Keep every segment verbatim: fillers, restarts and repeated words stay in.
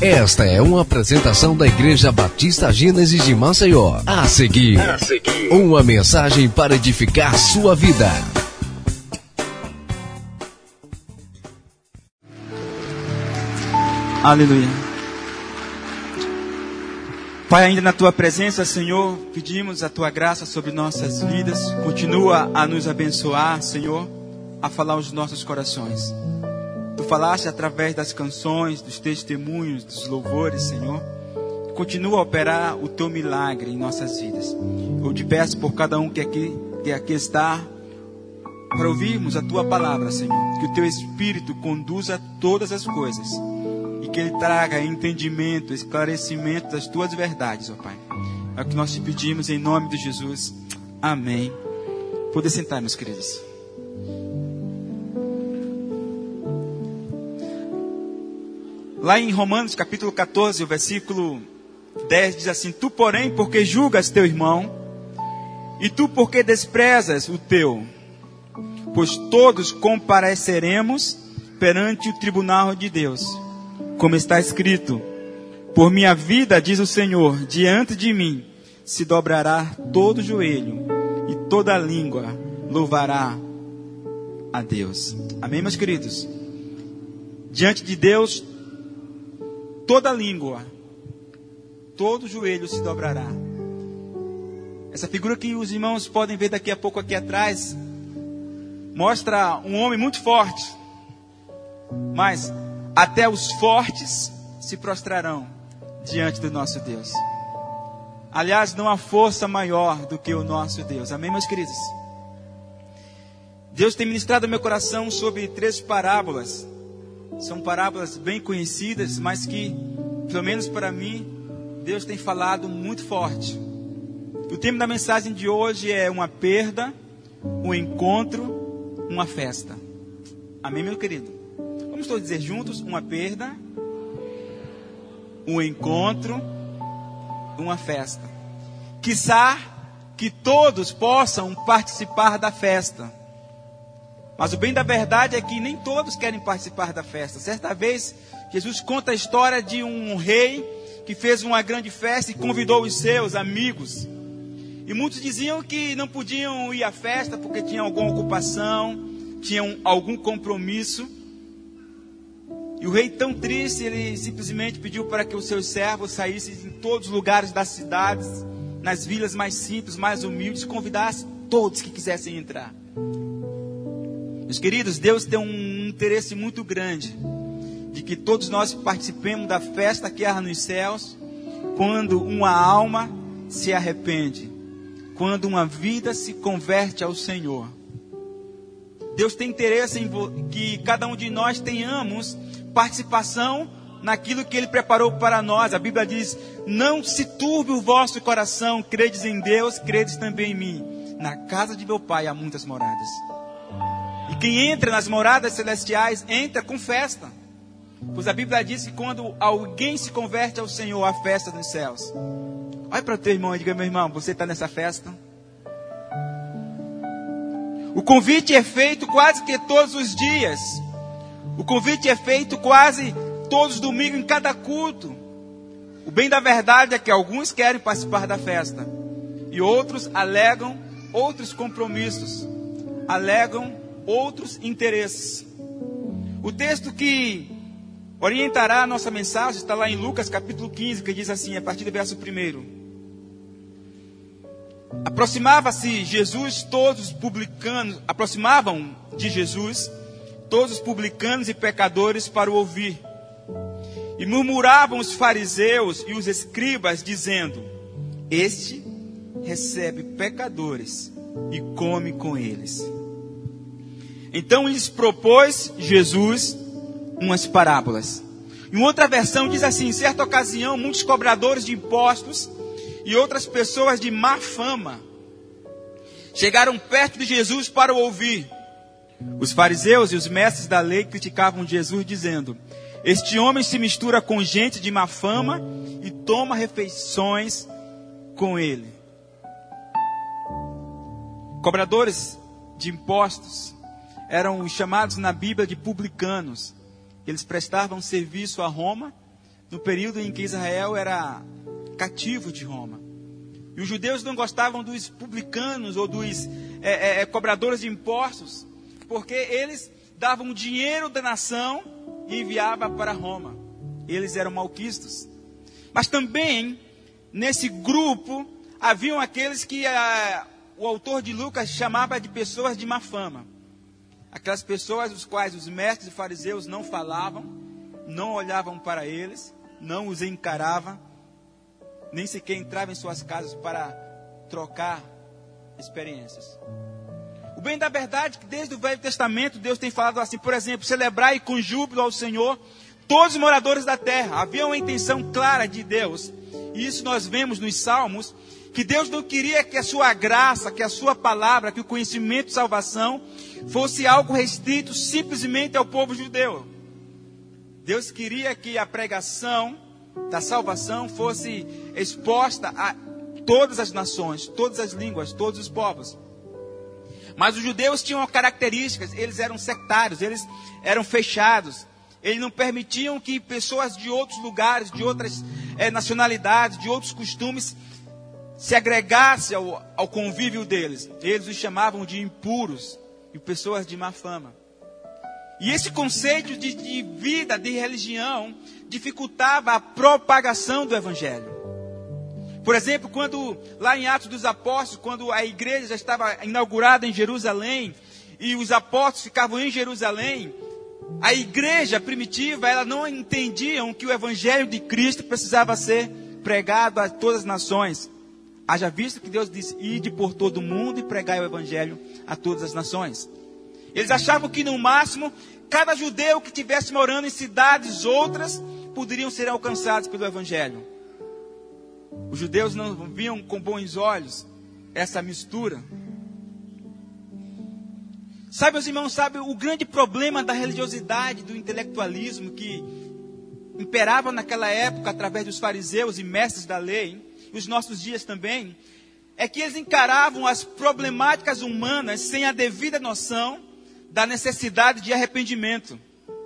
Esta é uma apresentação da Igreja Batista Gênesis de Maceió. A seguir, a seguir, uma mensagem para edificar sua vida. Aleluia. Pai, ainda na Tua presença, Senhor, pedimos a Tua graça sobre nossas vidas. Continua a nos abençoar, Senhor, a falar aos nossos corações. Tu falaste através das canções, dos testemunhos, dos louvores, Senhor. Continua a operar o Teu milagre em nossas vidas. Eu te peço por cada um que aqui, que aqui está, para ouvirmos a Tua palavra, Senhor. Que o Teu Espírito conduza todas as coisas. E que Ele traga entendimento, esclarecimento das Tuas verdades, ó Pai. É o que nós te pedimos em nome de Jesus. Amém. Poder sentar, meus queridos. Lá em Romanos capítulo catorze, o versículo dez diz assim: Tu, porém, porque julgas teu irmão, e tu, porque desprezas o teu, pois todos compareceremos perante o tribunal de Deus. Como está escrito: por minha vida, diz o Senhor, diante de mim se dobrará todo joelho e toda língua louvará a Deus. Amém, meus queridos? Diante de Deus, toda língua, todo joelho se dobrará. Essa figura que os irmãos podem ver daqui a pouco aqui atrás mostra um homem muito forte, mas até os fortes se prostrarão diante do nosso Deus. Aliás, não há força maior do que o nosso Deus. Amém, meus queridos? Deus tem ministrado no meu coração sobre três parábolas. São parábolas bem conhecidas, mas que, pelo menos para mim, Deus tem falado muito forte. O tema da mensagem de hoje é uma perda, um encontro, uma festa. Amém, meu querido? Vamos todos dizer juntos: uma perda, um encontro, uma festa. Quiçá que todos possam participar da festa. Mas o bem da verdade é que nem todos querem participar da festa. Certa vez, Jesus conta a história de um rei que fez uma grande festa e convidou os seus amigos. E muitos diziam que não podiam ir à festa porque tinham alguma ocupação, tinham algum compromisso. E o rei, tão triste, ele simplesmente pediu para que os seus servos saíssem em todos os lugares das cidades, nas vilas mais simples, mais humildes, e convidassem todos que quisessem entrar. Meus queridos, Deus tem um interesse muito grande de que todos nós participemos da festa que há nos céus, quando uma alma se arrepende, quando uma vida se converte ao Senhor. Deus tem interesse em que cada um de nós tenhamos participação naquilo que Ele preparou para nós. A Bíblia diz: não se turbe o vosso coração, credes em Deus, credes também em mim. Na casa de meu Pai há muitas moradas. E quem entra nas moradas celestiais, entra com festa. Pois a Bíblia diz que quando alguém se converte ao Senhor, há festa nos céus. Olha para o teu irmão e diga: meu irmão, você está nessa festa? O convite é feito quase que todos os dias. O convite é feito quase todos os domingos, em cada culto. O bem da verdade é que alguns querem participar da festa e outros alegam outros compromissos, alegam outros interesses. O texto que orientará a nossa mensagem está lá em Lucas capítulo quinze, que diz assim, a partir do verso primeiro: Aproximava-se Jesus, todos os publicanos, aproximavam de Jesus todos os publicanos e pecadores para o ouvir. E murmuravam os fariseus e os escribas, dizendo: Este recebe pecadores e come com eles. Então lhes propôs Jesus umas parábolas. Em outra versão diz assim: em certa ocasião, muitos cobradores de impostos e outras pessoas de má fama chegaram perto de Jesus para o ouvir. Os fariseus e os mestres da lei criticavam Jesus, dizendo: Este homem se mistura com gente de má fama e toma refeições com ele. Cobradores de impostos eram os chamados na Bíblia de publicanos. Eles prestavam serviço a Roma no período em que Israel era cativo de Roma. E os judeus não gostavam dos publicanos ou dos é, é, cobradores de impostos, porque eles davam dinheiro da nação e enviavam para Roma. Eles eram malquistos. Mas também, nesse grupo, haviam aqueles que a, o autor de Lucas chamava de pessoas de má fama. Aquelas pessoas os quais os mestres e fariseus não falavam, não olhavam para eles, não os encaravam, nem sequer entravam em suas casas para trocar experiências. O bem da verdade é que desde o Velho Testamento Deus tem falado assim, por exemplo, celebrai com júbilo ao Senhor todos os moradores da terra. Havia uma intenção clara de Deus, e isso nós vemos nos Salmos, que Deus não queria que a sua graça, que a sua palavra, que o conhecimento de salvação fosse algo restrito simplesmente ao povo judeu. Deus queria que a pregação da salvação fosse exposta a todas as nações, todas as línguas, todos os povos. Mas os judeus tinham características, eles eram sectários, eles eram fechados. Eles não permitiam que pessoas de outros lugares, de outras é, nacionalidades, de outros costumes, se agregassem ao, ao convívio deles. Eles os chamavam de impuros e pessoas de má fama. E esse conceito de, de vida, de religião, dificultava a propagação do Evangelho. Por exemplo, quando lá em Atos dos Apóstolos, quando a igreja já estava inaugurada em Jerusalém, e os apóstolos ficavam em Jerusalém, a igreja primitiva, ela não entendiam que o Evangelho de Cristo precisava ser pregado a todas as nações. Haja visto que Deus disse, ide por todo o mundo e pregai o Evangelho a todas as nações. Eles achavam que no máximo, cada judeu que estivesse morando em cidades outras, poderiam ser alcançados pelo Evangelho. Os judeus não viam com bons olhos essa mistura. Sabe, meus irmãos, sabe o grande problema da religiosidade, do intelectualismo que imperava naquela época através dos fariseus e mestres da lei, e os nossos dias também, é que eles encaravam as problemáticas humanas sem a devida noção da necessidade de arrependimento.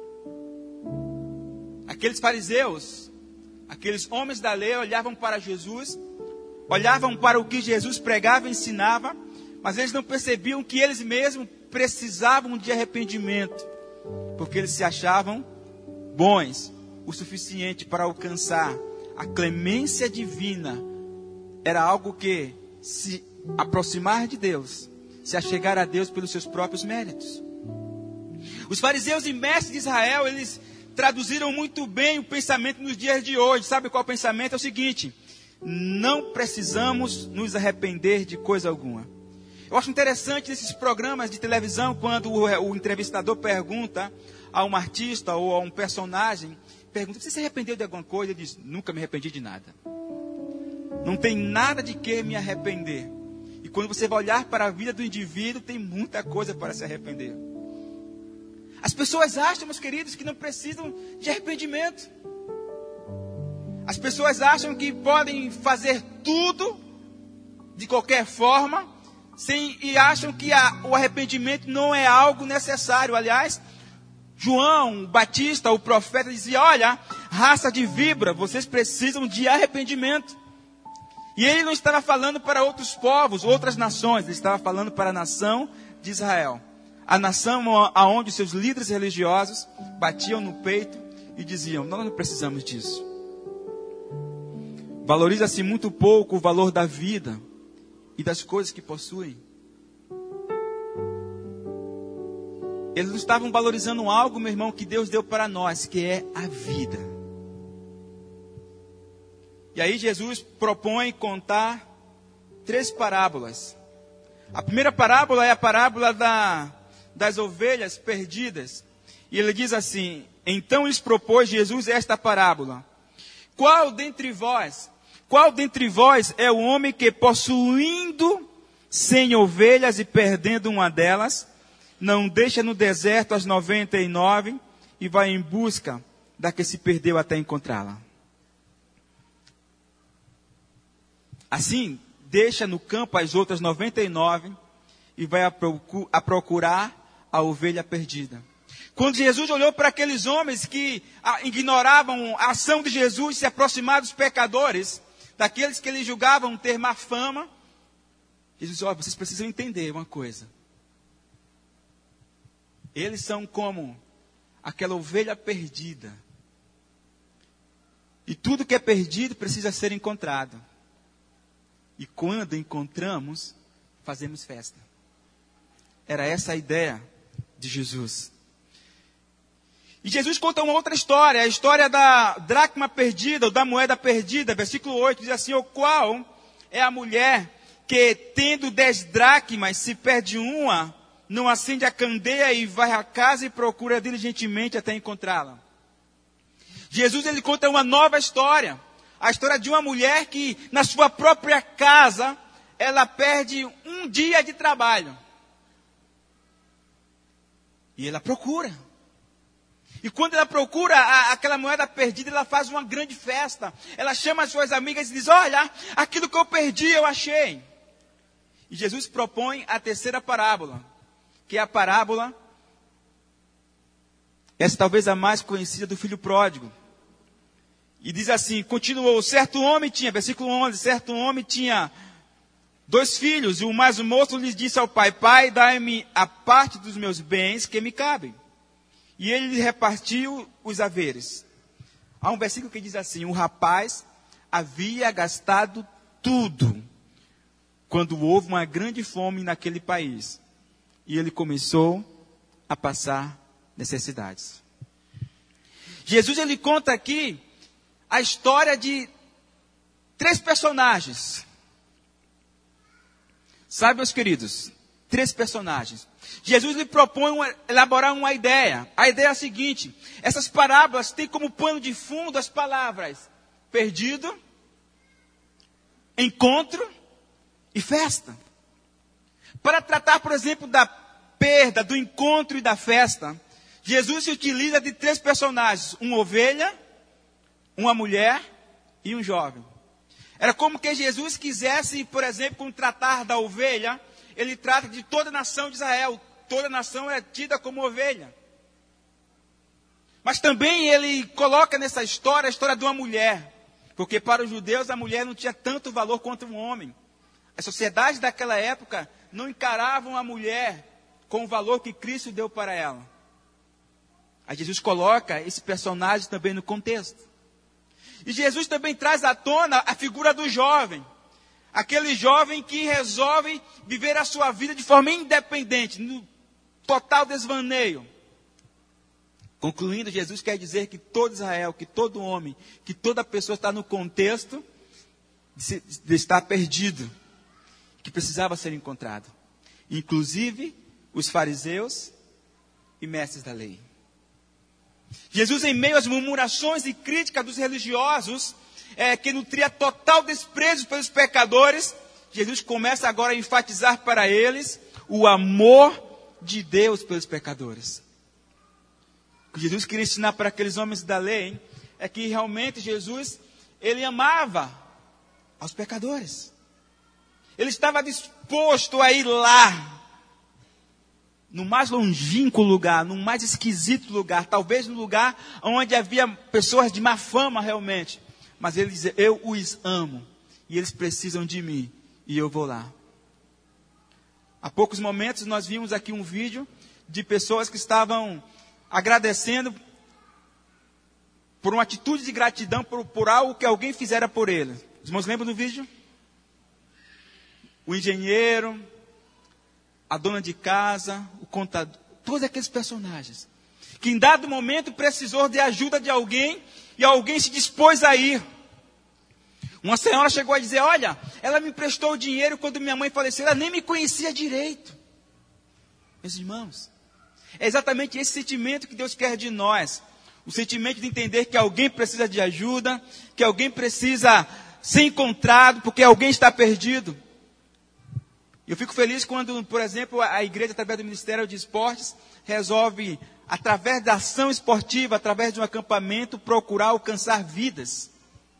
Aqueles fariseus, aqueles homens da lei olhavam para Jesus, olhavam para o que Jesus pregava e ensinava, mas eles não percebiam que eles mesmos precisavam de arrependimento, porque eles se achavam bons o suficiente para alcançar a clemência divina. Era algo que se aproximar de Deus, se achegar a Deus pelos seus próprios méritos. Os fariseus e mestres de Israel, eles traduziram muito bem o pensamento nos dias de hoje. Sabe qual o pensamento? É o seguinte: não precisamos nos arrepender de coisa alguma. Eu acho interessante nesses programas de televisão, quando o, o entrevistador pergunta a um artista ou a um personagem, pergunta, você se arrependeu de alguma coisa? Ele diz, nunca me arrependi de nada. Não tem nada de que me arrepender. E quando você vai olhar para a vida do indivíduo, tem muita coisa para se arrepender. As pessoas acham, meus queridos, que não precisam de arrependimento. As pessoas acham que podem fazer tudo, de qualquer forma, sem, e acham que a, o arrependimento não é algo necessário. Aliás, João Batista, o profeta, dizia, olha, raça de víbora, vocês precisam de arrependimento. E ele não estava falando para outros povos, outras nações, ele estava falando para a nação de Israel. A nação onde seus líderes religiosos batiam no peito e diziam, nós não precisamos disso. Valoriza-se muito pouco o valor da vida e das coisas que possuem. Eles não estavam valorizando algo, meu irmão, que Deus deu para nós, que é a vida. E aí Jesus propõe contar três parábolas. A primeira parábola é a parábola da, das ovelhas perdidas. E ele diz assim, então lhes propôs Jesus esta parábola. Qual dentre vós, qual dentre vós é o homem que possuindo cem ovelhas e perdendo uma delas, não deixa no deserto as noventa e nove e vai em busca da que se perdeu até encontrá-la? Assim, deixa no campo as outras noventa e nove e vai a procurar a ovelha perdida. Quando Jesus olhou para aqueles homens que ignoravam a ação de Jesus, se aproximaram dos pecadores, daqueles que ele julgavam ter má fama, Jesus disse, olha, vocês precisam entender uma coisa. Eles são como aquela ovelha perdida. E tudo que é perdido precisa ser encontrado. E quando encontramos, fazemos festa. Era essa a ideia de Jesus. E Jesus conta uma outra história, a história da dracma perdida, ou da moeda perdida, versículo oito, diz assim, o qual é a mulher que, tendo dez dracmas, se perde uma, não acende a candeia e vai à casa e procura diligentemente até encontrá-la. Jesus, ele conta uma nova história, a história de uma mulher que, na sua própria casa, ela perde um dia de trabalho. E ela procura. E quando ela procura a, aquela moeda perdida, ela faz uma grande festa. Ela chama as suas amigas e diz, olha, aquilo que eu perdi eu achei. E Jesus propõe a terceira parábola, que é a parábola, essa talvez a mais conhecida, do filho pródigo. E diz assim, continuou, certo homem tinha, versículo onze, certo homem tinha dois filhos, e o mais moço lhes disse ao pai, pai, dai-me a parte dos meus bens que me cabem. E ele lhe repartiu os haveres. Há um versículo que diz assim, o rapaz havia gastado tudo, quando houve uma grande fome naquele país. E ele começou a passar necessidades. Jesus, ele conta aqui a história de três personagens. Sabe, meus queridos? Três personagens. Jesus lhe propõe uma, elaborar uma ideia. A ideia é a seguinte. Essas parábolas têm como pano de fundo as palavras perdido, encontro e festa. Para tratar, por exemplo, da perda, do encontro e da festa, Jesus se utiliza de três personagens. Uma ovelha, uma mulher e um jovem. Era como que Jesus quisesse, por exemplo, quando tratar da ovelha, ele trata de toda a nação de Israel. Toda a nação é tida como ovelha. Mas também ele coloca nessa história a história de uma mulher. Porque para os judeus a mulher não tinha tanto valor quanto um homem. As sociedades daquela época não encaravam a mulher com o valor que Cristo deu para ela. Aí Jesus coloca esse personagem também no contexto. E Jesus também traz à tona a figura do jovem. Aquele jovem que resolve viver a sua vida de forma independente, no total desvaneio. Concluindo, Jesus quer dizer que todo Israel, que todo homem, que toda pessoa está no contexto de, se, de estar perdido, que precisava ser encontrado. Inclusive os fariseus e mestres da lei. Jesus, em meio às murmurações e críticas dos religiosos, é, que nutria total desprezo pelos pecadores, Jesus começa agora a enfatizar para eles o amor de Deus pelos pecadores. O que Jesus queria ensinar para aqueles homens da lei é que realmente Jesus, ele amava aos pecadores. Ele estava disposto a ir lá, no mais longínquo lugar, no mais esquisito lugar, talvez no lugar onde havia pessoas de má fama realmente. Mas ele diz, eu os amo, e eles precisam de mim, e eu vou lá. Há poucos momentos nós vimos aqui um vídeo de pessoas que estavam agradecendo por uma atitude de gratidão, por, por algo que alguém fizera por ele. Os irmãos lembram do vídeo? O engenheiro, a dona de casa, o contador, todos aqueles personagens, que em dado momento precisou de ajuda de alguém, e alguém se dispôs a ir. Uma senhora chegou a dizer, olha, ela me emprestou o dinheiro quando minha mãe faleceu, ela nem me conhecia direito. Meus irmãos, é exatamente esse sentimento que Deus quer de nós. O sentimento de entender que alguém precisa de ajuda, que alguém precisa ser encontrado, porque alguém está perdido. Eu fico feliz quando, por exemplo, a igreja, através do Ministério de Esportes, resolve, através da ação esportiva, através de um acampamento, procurar alcançar vidas.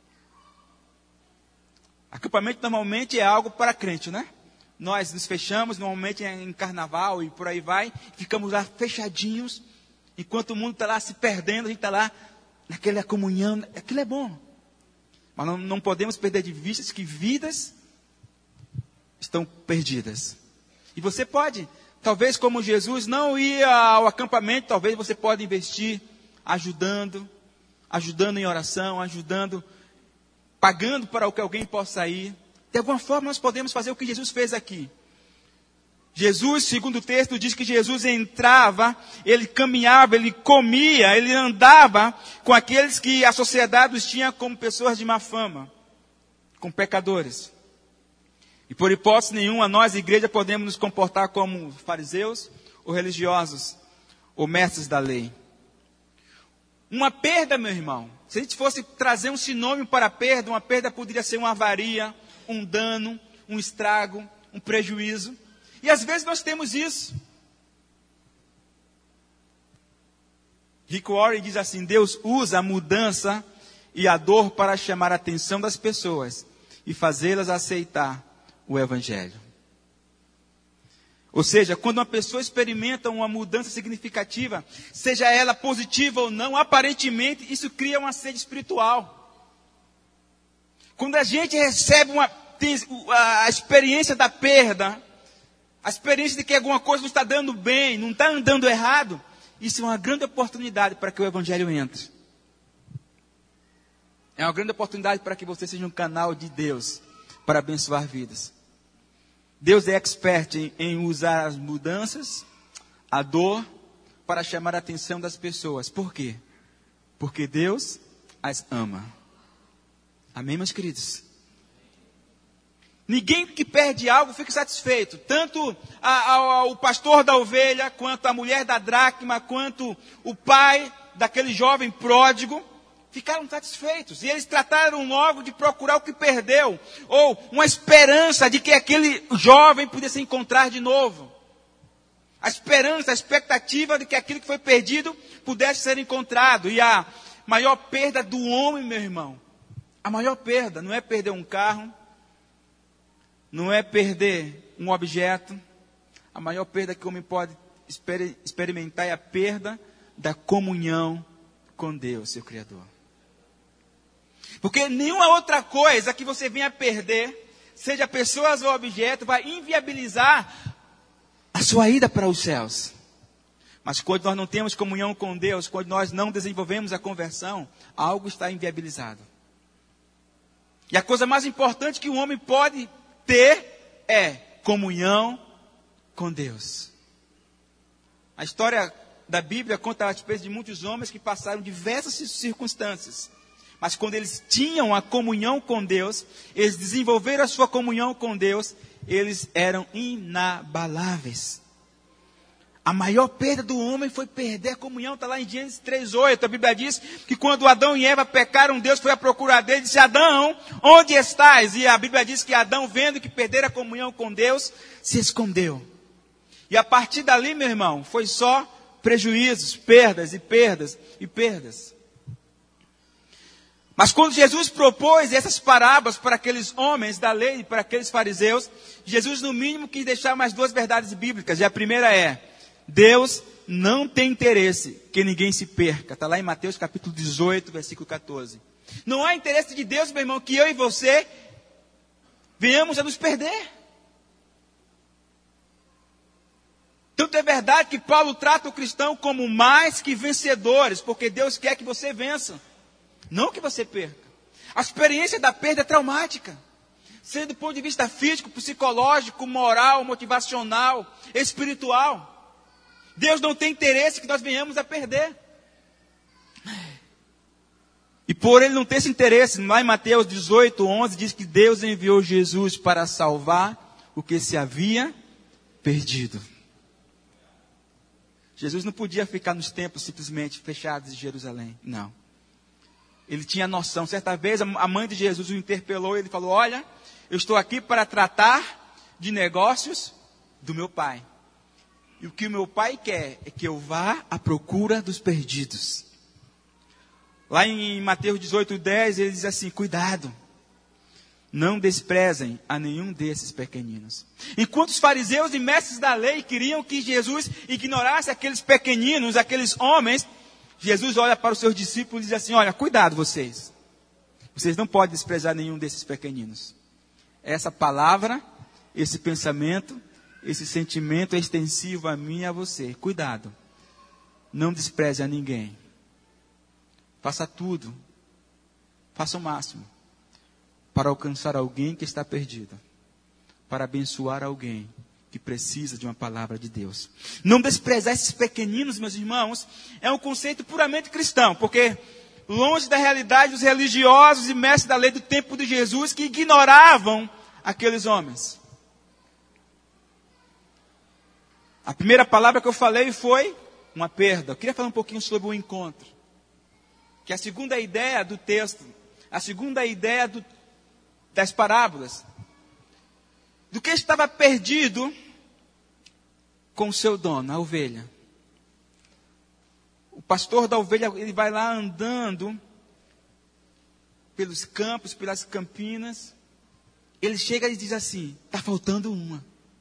Acampamento normalmente é algo para crente, né? Nós nos fechamos, normalmente em carnaval e por aí vai, ficamos lá fechadinhos, Enquanto o mundo está lá se perdendo, a gente está lá naquela comunhão. Aquilo é bom. Mas não, não podemos perder de vista que vidas estão perdidas. E você pode, talvez como Jesus, não ir ao acampamento, talvez você pode investir ajudando, ajudando em oração, ajudando, pagando para que alguém possa ir. De alguma forma nós podemos fazer o que Jesus fez aqui. Jesus, segundo o texto, diz que Jesus entrava, ele caminhava, ele comia, ele andava com aqueles que a sociedade os tinha como pessoas de má fama, com pecadores. E por hipótese nenhuma, nós, igreja, podemos nos comportar como fariseus, ou religiosos, ou mestres da lei. Uma perda, meu irmão, se a gente fosse trazer um sinônimo para a perda, uma perda poderia ser uma avaria, um dano, um estrago, um prejuízo. E às vezes nós temos isso. Rick Warren diz assim: Deus usa a mudança e a dor para chamar a atenção das pessoas e fazê-las aceitar o Evangelho. Ou seja, quando uma pessoa experimenta uma mudança significativa, seja ela positiva ou não, aparentemente isso cria uma sede espiritual. Quando a gente recebe uma, a experiência da perda, a experiência de que alguma coisa não está dando bem, não está andando errado, isso é uma grande oportunidade para que o Evangelho entre. É uma grande oportunidade para que você seja um canal de Deus para abençoar vidas. Deus é expert em, em usar as mudanças, a dor, para chamar a atenção das pessoas. Por quê? Porque Deus as ama. Amém, meus queridos? Ninguém que perde algo fica satisfeito. Tanto a, a, o pastor da ovelha, quanto a mulher da dracma, quanto o pai daquele jovem pródigo, ficaram satisfeitos. E eles trataram logo de procurar o que perdeu. Ou uma esperança de que aquele jovem pudesse se encontrar de novo. A esperança, a expectativa de que aquilo que foi perdido pudesse ser encontrado. E a maior perda do homem, meu irmão, a maior perda não é perder um carro, não é perder um objeto. A maior perda que o homem pode exper- experimentar é a perda da comunhão com Deus, seu Criador. Porque nenhuma outra coisa que você venha perder, seja pessoas ou objeto, vai inviabilizar a sua ida para os céus. Mas quando nós não temos comunhão com Deus, quando nós não desenvolvemos a conversão, algo está inviabilizado. E a coisa mais importante que o homem pode ter é comunhão com Deus. A história da Bíblia conta a respeito de muitos homens que passaram diversas circunstâncias. Mas quando eles tinham a comunhão com Deus, eles desenvolveram a sua comunhão com Deus, eles eram inabaláveis. A maior perda do homem foi perder a comunhão. Está lá em Gênesis três, oito. A Bíblia diz que quando Adão e Eva pecaram, Deus foi à procura dele e disse: Adão, onde estás? E a Bíblia diz que Adão, vendo que perderam a comunhão com Deus, se escondeu. E a partir dali, meu irmão, foi só prejuízos, perdas e perdas e perdas. Mas quando Jesus propôs essas parábolas para aqueles homens da lei, para aqueles fariseus, Jesus no mínimo quis deixar mais duas verdades bíblicas. E a primeira é: Deus não tem interesse que ninguém se perca. Está lá em Mateus capítulo dezoito, versículo catorze. Não há interesse de Deus, meu irmão, que eu e você venhamos a nos perder. Tanto é verdade que Paulo trata o cristão como mais que vencedores, porque Deus quer que você vença, não que você perca. A experiência da perda é traumática, seja do ponto de vista físico, psicológico, moral, motivacional, espiritual. Deus não tem interesse que nós venhamos a perder. E por ele não ter esse interesse, lá em Mateus dezoito, onze, diz que Deus enviou Jesus para salvar o que se havia perdido. Jesus não podia ficar nos templos simplesmente fechados de Jerusalém, não. Ele tinha noção. Certa vez a mãe de Jesus o interpelou e ele falou: olha, eu estou aqui para tratar de negócios do meu pai. E o que o meu pai quer é que eu vá à procura dos perdidos. Lá em Mateus dezoito, dez, ele diz assim: cuidado. Não desprezem a nenhum desses pequeninos. Enquanto os fariseus e mestres da lei queriam que Jesus ignorasse aqueles pequeninos, aqueles homens, Jesus olha para os seus discípulos e diz assim: olha, cuidado vocês. Vocês não podem desprezar nenhum desses pequeninos. Essa palavra, esse pensamento, esse sentimento é extensivo a mim e a você. Cuidado. Não despreze a ninguém. Faça tudo. Faça o máximo para alcançar alguém que está perdido, para abençoar alguém que precisa de uma palavra de Deus. Não desprezar esses pequeninos, meus irmãos, é um conceito puramente cristão, porque longe da realidade dos religiosos e mestres da lei do tempo de Jesus que ignoravam aqueles homens. A primeira palavra que eu falei foi uma perda. Eu queria falar um pouquinho sobre o encontro, que é a segunda ideia do texto, a segunda ideia do das parábolas, do que estava perdido com o seu dono, a ovelha. O pastor da ovelha, ele vai lá andando pelos campos, pelas campinas, ele chega e diz assim: está faltando uma.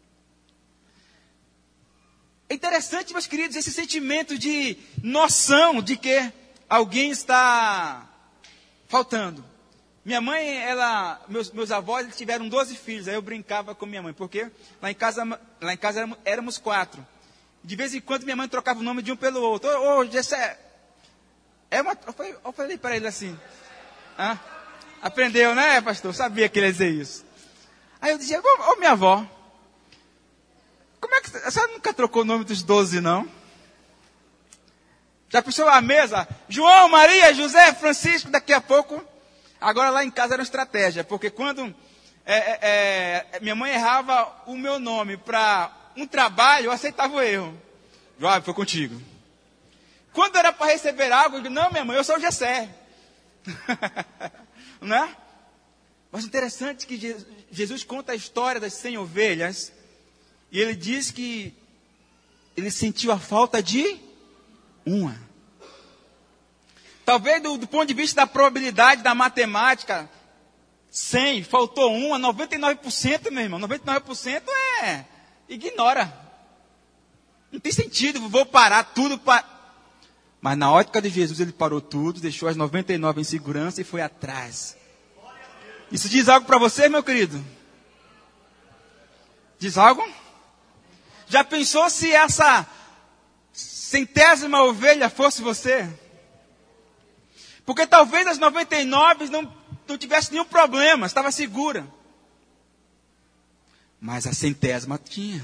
É interessante, meus queridos, esse sentimento de noção de que alguém está faltando. Minha mãe, ela, meus, meus avós, eles tiveram doze filhos. Aí eu brincava com minha mãe, porque lá em casa, lá em casa éramos, éramos quatro. De vez em quando minha mãe trocava o nome de um pelo outro. Ô, ô, Gessé, é uma, eu, falei, eu falei para ele assim, ah, aprendeu, né, pastor? Eu sabia que ele ia dizer isso. Aí eu dizia: ô, ô minha avó, como é que, a senhora nunca trocou o nome dos doze, não? Já pensou a mesa? João, Maria, José, Francisco, daqui a pouco... Agora lá em casa era uma estratégia, porque quando é, é, é, minha mãe errava o meu nome para um trabalho, eu aceitava o erro. João, foi contigo. Quando era para receber algo, eu digo: não, minha mãe, eu sou o Gessé. Não é? Mas interessante que Jesus conta a história das cem ovelhas, e ele diz que ele sentiu a falta de uma. Talvez do, do ponto de vista da probabilidade da matemática, cem, faltou uma, noventa e nove por cento, meu irmão, noventa e nove por cento é, ignora. Não tem sentido, vou parar tudo para... Mas na ótica de Jesus, ele parou tudo, deixou as noventa e nove em segurança e foi atrás. Isso diz algo para você, meu querido? Diz algo? Já pensou se essa centésima ovelha fosse você? Porque talvez as noventa e nove não, não tivesse nenhum problema, estava segura. Mas a centésima tinha.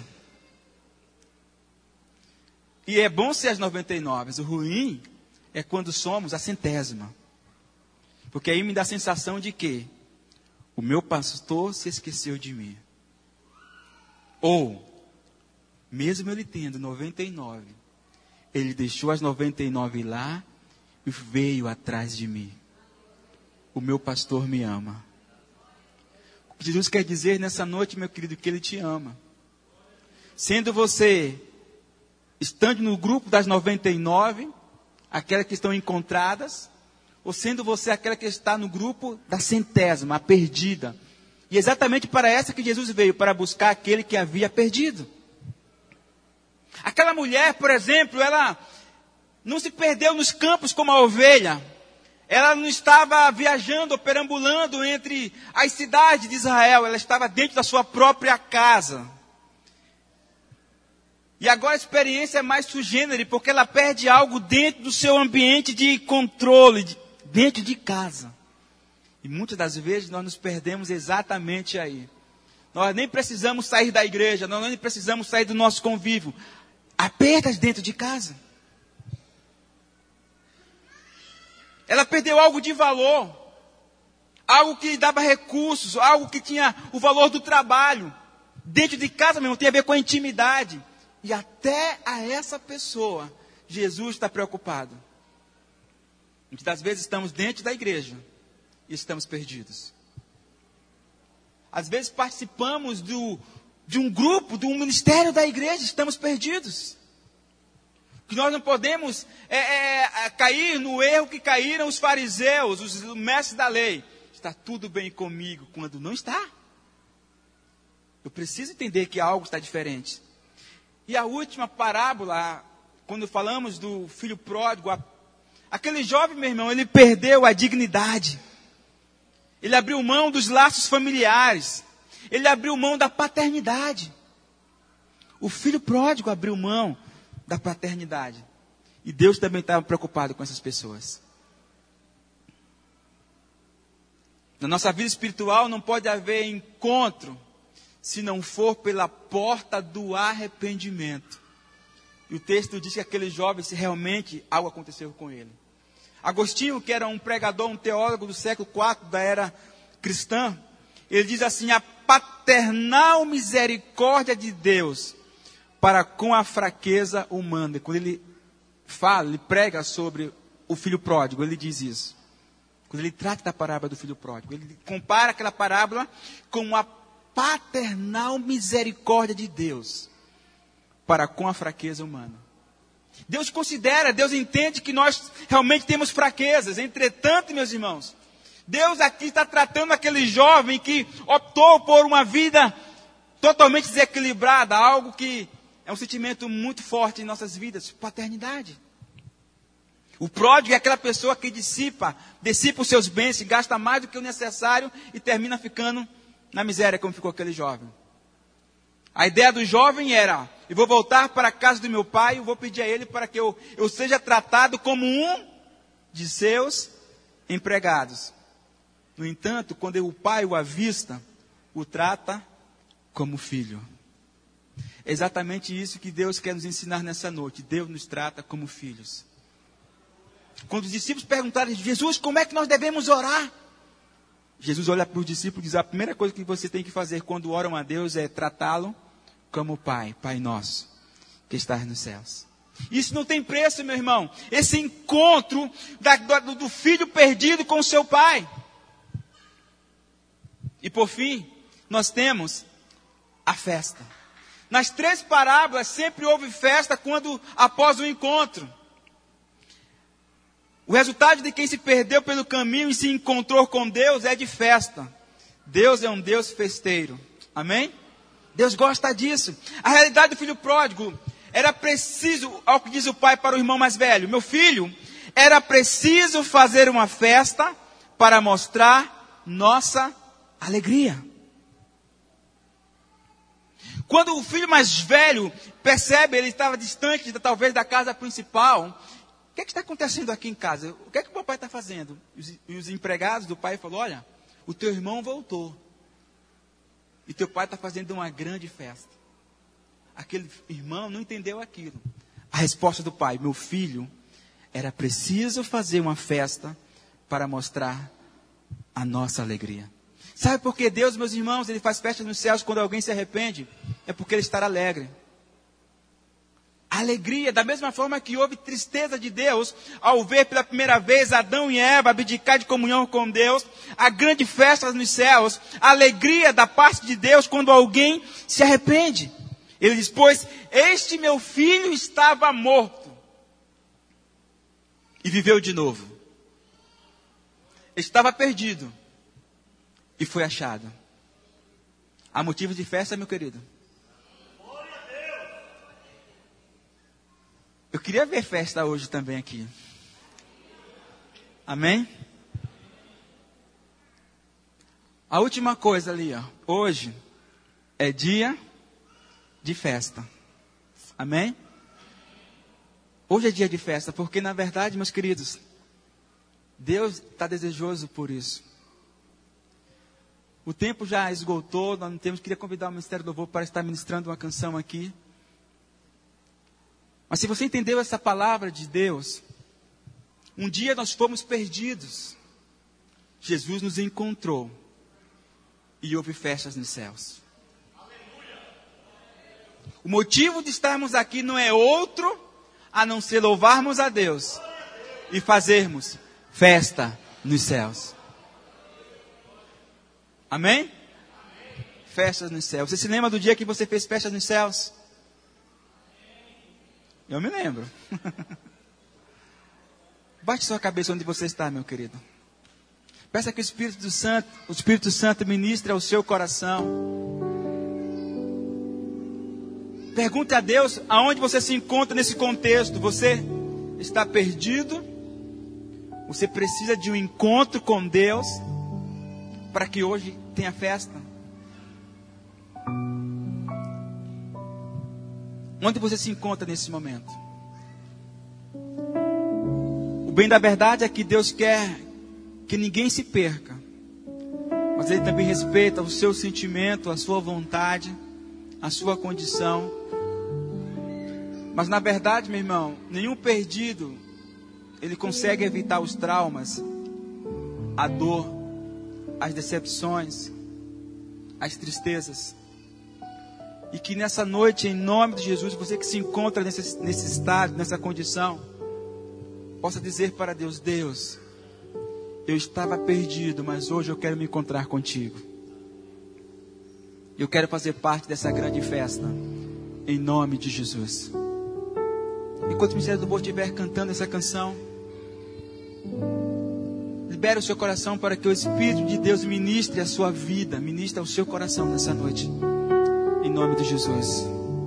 E é bom ser as noventa e nove. O ruim é quando somos a centésima. Porque aí me dá a sensação de que o meu pastor se esqueceu de mim. Ou, mesmo ele tendo noventa e nove, ele deixou as noventa e nove lá e veio atrás de mim. O meu pastor me ama. O que Jesus quer dizer nessa noite, meu querido, que Ele te ama. Sendo você, estando no grupo das noventa e nove, aquelas que estão encontradas, ou sendo você aquela que está no grupo da centésima, a perdida. E exatamente para essa que Jesus veio, para buscar aquele que havia perdido. Aquela mulher, por exemplo, ela não se perdeu nos campos como a ovelha. Ela não estava viajando ou perambulando entre as cidades de Israel. Ela estava dentro da sua própria casa. E agora a experiência é mais sui generis, porque ela perde algo dentro do seu ambiente de controle, de, dentro de casa. E muitas das vezes nós nos perdemos exatamente aí. Nós nem precisamos sair da igreja, nós nem precisamos sair do nosso convívio. Há perdas dentro de casa. Ela perdeu algo de valor, algo que dava recursos, algo que tinha o valor do trabalho. Dentro de casa mesmo, tem a ver com a intimidade. E até a essa pessoa, Jesus está preocupado. Muitas vezes estamos dentro da igreja e estamos perdidos. Às vezes participamos do, de um grupo, de um ministério da igreja, estamos perdidos. Que nós não podemos é, é, cair no erro que caíram os fariseus, os mestres da lei. está tudo bem comigo quando não está? Eu preciso entender que algo está diferente. E a última parábola, quando falamos do filho pródigo, aquele jovem, meu irmão, ele perdeu a dignidade. Ele abriu mão dos laços familiares. Ele abriu mão da paternidade. O filho pródigo abriu mão da paternidade. E Deus também estava preocupado com essas pessoas. Na nossa vida espiritual não pode haver encontro se não for pela porta do arrependimento. E o texto diz que aquele jovem, se realmente algo aconteceu com ele. Agostinho, que era um pregador, um teólogo do século quatro da era cristã, ele diz assim: a paternal misericórdia de Deus para com a fraqueza humana. Quando ele fala, ele prega sobre o filho pródigo, ele diz isso. Quando ele trata da parábola do filho pródigo, ele compara aquela parábola com a paternal misericórdia de Deus para com a fraqueza humana. Deus considera, Deus entende que nós realmente temos fraquezas. Entretanto, meus irmãos, Deus aqui está tratando aquele jovem que optou por uma vida totalmente desequilibrada, algo que é um sentimento muito forte em nossas vidas, paternidade. O pródigo é aquela pessoa que dissipa, dissipa os seus bens, se gasta mais do que o necessário e termina ficando na miséria, como ficou aquele jovem. A ideia do jovem era: eu vou voltar para a casa do meu pai, eu vou pedir a ele para que eu, eu seja tratado como um de seus empregados. No entanto, quando o pai o avista, o trata como filho. É exatamente isso que Deus quer nos ensinar nessa noite. Deus nos trata como filhos. Quando os discípulos perguntaram: Jesus, como é que nós devemos orar? Jesus olha para os discípulos e diz: a primeira coisa que você tem que fazer quando oram a Deus é tratá-lo como Pai, Pai nosso, que estás nos céus. Isso não tem preço, meu irmão. Esse encontro da, do, do filho perdido com o seu pai. E por fim, nós temos a festa. Nas três parábolas sempre houve festa quando após o encontro. O resultado de quem se perdeu pelo caminho e se encontrou com Deus é de festa. Deus é um Deus festeiro. Amém? Deus gosta disso. A realidade do filho pródigo era preciso, ao que diz o pai para o irmão mais velho: meu filho, era preciso fazer uma festa para mostrar nossa alegria. Quando o filho mais velho percebe, ele estava distante talvez da casa principal. O que é que está acontecendo aqui em casa? O que é que o papai está fazendo? E os empregados do pai falaram: olha, o teu irmão voltou. E teu pai está fazendo uma grande festa. Aquele irmão não entendeu aquilo. A resposta do pai: meu filho, era preciso fazer uma festa para mostrar a nossa alegria. Sabe por que Deus, meus irmãos, ele faz festa nos céus quando alguém se arrepende? É porque ele está alegre. Alegria, da mesma forma que houve tristeza de Deus ao ver pela primeira vez Adão e Eva abdicar de comunhão com Deus, a grande festa nos céus, a alegria da parte de Deus quando alguém se arrepende. Ele diz: pois este meu filho estava morto e viveu de novo. Estava perdido e foi achado. Há motivo de festa, meu querido? Eu queria ver festa hoje também aqui. Amém? A última coisa ali, ó. Hoje é dia de festa. Amém? Hoje é dia de festa, porque na verdade, meus queridos, Deus está desejoso por isso. O tempo já esgotou, nós não temos, queria convidar o Ministério do Louvor para estar ministrando uma canção aqui. Mas se você entendeu essa palavra de Deus, um dia nós fomos perdidos. Jesus nos encontrou e houve festas nos céus. O motivo de estarmos aqui não é outro a não ser louvarmos a Deus e fazermos festa nos céus. Amém? Festas nos céus. Você se lembra do dia que você fez festas nos céus? Eu me lembro. Bate sua cabeça onde você está, meu querido. Peça que o Espírito Santo, o Espírito Santo ministre ao seu coração. Pergunte a Deus aonde você se encontra nesse contexto. Você está perdido? Você precisa de um encontro com Deus para que hoje tenha festa? Onde você se encontra nesse momento? O bem da verdade é que Deus quer que ninguém se perca, mas Ele também respeita o seu sentimento, a sua vontade, a sua condição. Mas na verdade, meu irmão, nenhum perdido ele consegue evitar os traumas, a dor, as decepções, as tristezas. E que nessa noite, em nome de Jesus, você que se encontra nesse, nesse estado, nessa condição, possa dizer para Deus: Deus, eu estava perdido, mas hoje eu quero me encontrar contigo. Eu quero fazer parte dessa grande festa, em nome de Jesus. Enquanto o Ministério do Louvor estiver cantando essa canção, libere o seu coração para que o Espírito de Deus ministre a sua vida, ministre ao seu coração nessa noite, em nome de Jesus.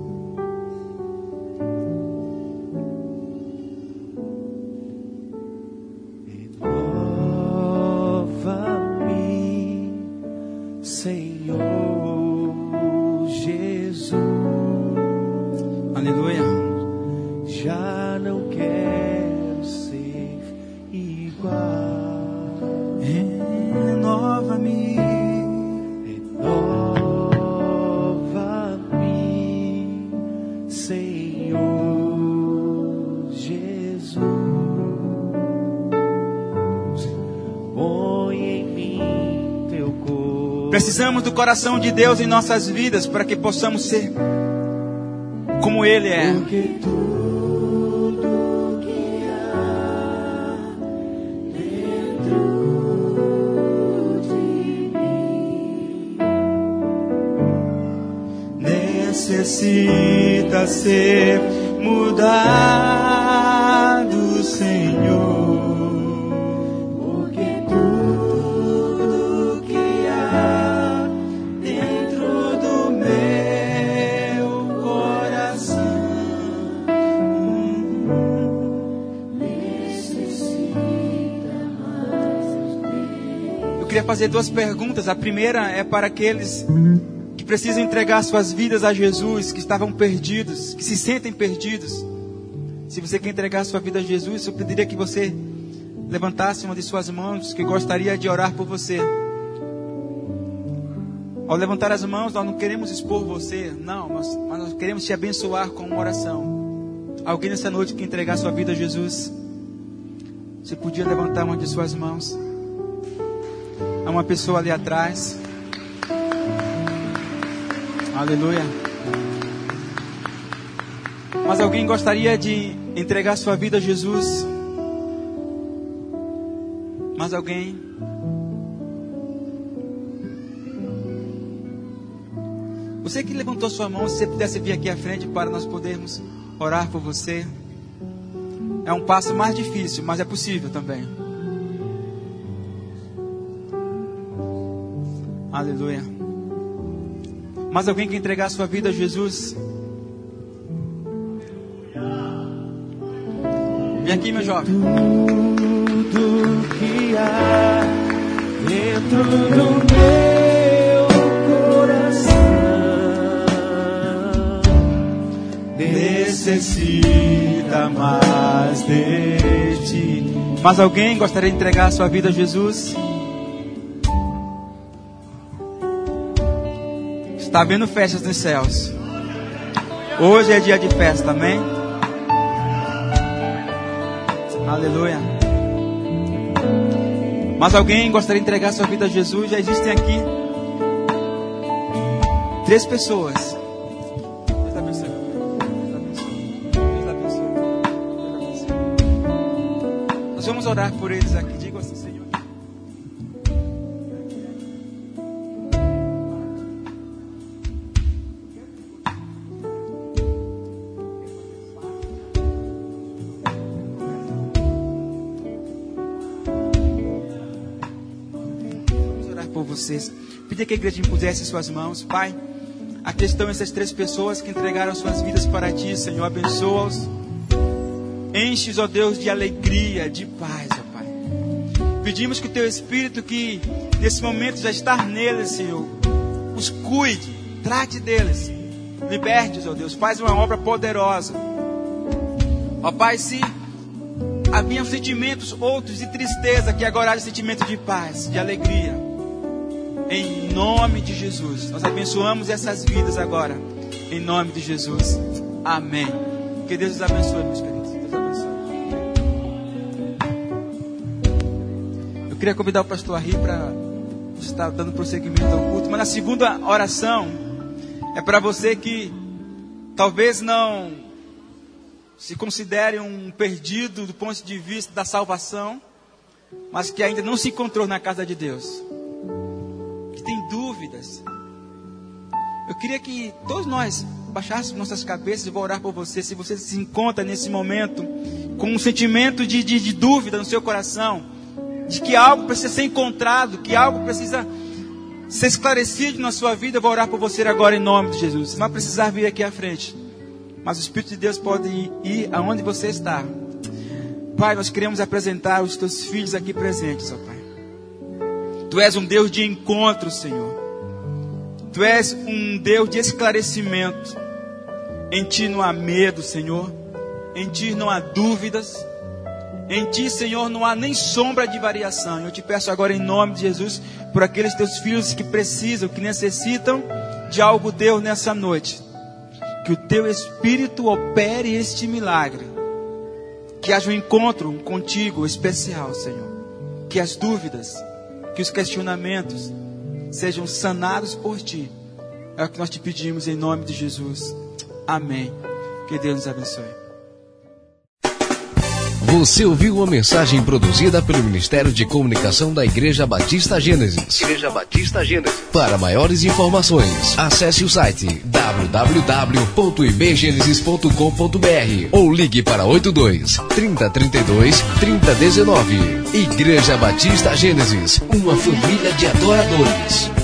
Precisamos do coração de Deus em nossas vidas para que possamos ser como Ele é. Porque tudo que há dentro de mim necessita ser mudado, Senhor. Eu queria fazer duas perguntas. A primeira é para aqueles que precisam entregar suas vidas a Jesus, que estavam perdidos, que se sentem perdidos. Se você quer entregar sua vida a Jesus, eu pediria que você levantasse uma de suas mãos, que gostaria de orar por você. Ao levantar as mãos, nós não queremos expor você, não, mas, mas nós queremos te abençoar com uma oração. Alguém nessa noite que entregar sua vida a Jesus, você podia levantar uma de suas mãos. Há uma pessoa ali atrás. Aleluia. Mas alguém gostaria de entregar sua vida a Jesus? Mas alguém? Você que levantou sua mão, se você pudesse vir aqui à frente para nós podermos orar por você. É um passo mais difícil, mas é possível também. Aleluia. Mas alguém que entregar sua vida a Jesus? Vem aqui, meu jovem. Tudo que há dentro do meu coração necessita mais de ti. Mas alguém gostaria de entregar sua vida a Jesus? Está havendo festas nos céus. Hoje é dia de festa, amém? Aleluia. Mas alguém gostaria de entregar sua vida a Jesus? Já existem aqui três pessoas. Deus abençoe. Deus abençoe. Deus abençoe. Nós vamos orar por eles aqui. Diga assim, Senhor. por vocês. Pedir que a igreja impusesse suas mãos. Pai, aqui estão essas três pessoas que entregaram suas vidas para Ti, Senhor. Abençoa-os. Enche-os, ó Deus, de alegria, de paz, ó Pai. Pedimos que o Teu Espírito, que nesse momento já está neles, Senhor, os cuide, trate deles. Liberte-os, ó Deus. Faz uma obra poderosa. Ó Pai, se haviam sentimentos outros de tristeza, que agora haja sentimento de paz, de alegria. Em nome de Jesus. Nós abençoamos essas vidas agora. Em nome de Jesus. Amém. Que Deus os abençoe, meus queridos. Deus abençoe. Eu queria convidar o pastor Arri para estar dando prosseguimento ao culto. Mas a segunda oração é para você que talvez não se considere um perdido do ponto de vista da salvação, mas que ainda não se encontrou na casa de Deus, que tem dúvidas. Eu queria que todos nós baixássemos nossas cabeças e vou orar por você. Se você se encontra nesse momento com um sentimento de, de, de dúvida no seu coração, de que algo precisa ser encontrado, que algo precisa ser esclarecido na sua vida, eu vou orar por você agora em nome de Jesus. Você não vai precisar vir aqui à frente, mas o Espírito de Deus pode ir, ir aonde você está. Pai, nós queremos apresentar os teus filhos aqui presentes, ó Pai. Tu és um Deus de encontro, Senhor. Tu és um Deus de esclarecimento. Em Ti não há medo, Senhor. Em Ti não há dúvidas. Em Ti, Senhor, não há nem sombra de variação. Eu te peço agora em nome de Jesus, por aqueles teus filhos que precisam, que necessitam de algo, Deus, nessa noite. Que o Teu Espírito opere este milagre. Que haja um encontro contigo especial, Senhor. Que as dúvidas, que os questionamentos sejam sanados por Ti. É o que nós te pedimos em nome de Jesus. Amém. Que Deus nos abençoe. Você ouviu uma mensagem produzida pelo Ministério de Comunicação da Igreja Batista Gênesis. Igreja Batista Gênesis. Para maiores informações, acesse o site w w w ponto i b genesis ponto com ponto b r ou ligue para oito dois, trinta, trinta e dois, trinta, dezenove. Igreja Batista Gênesis, uma família de adoradores.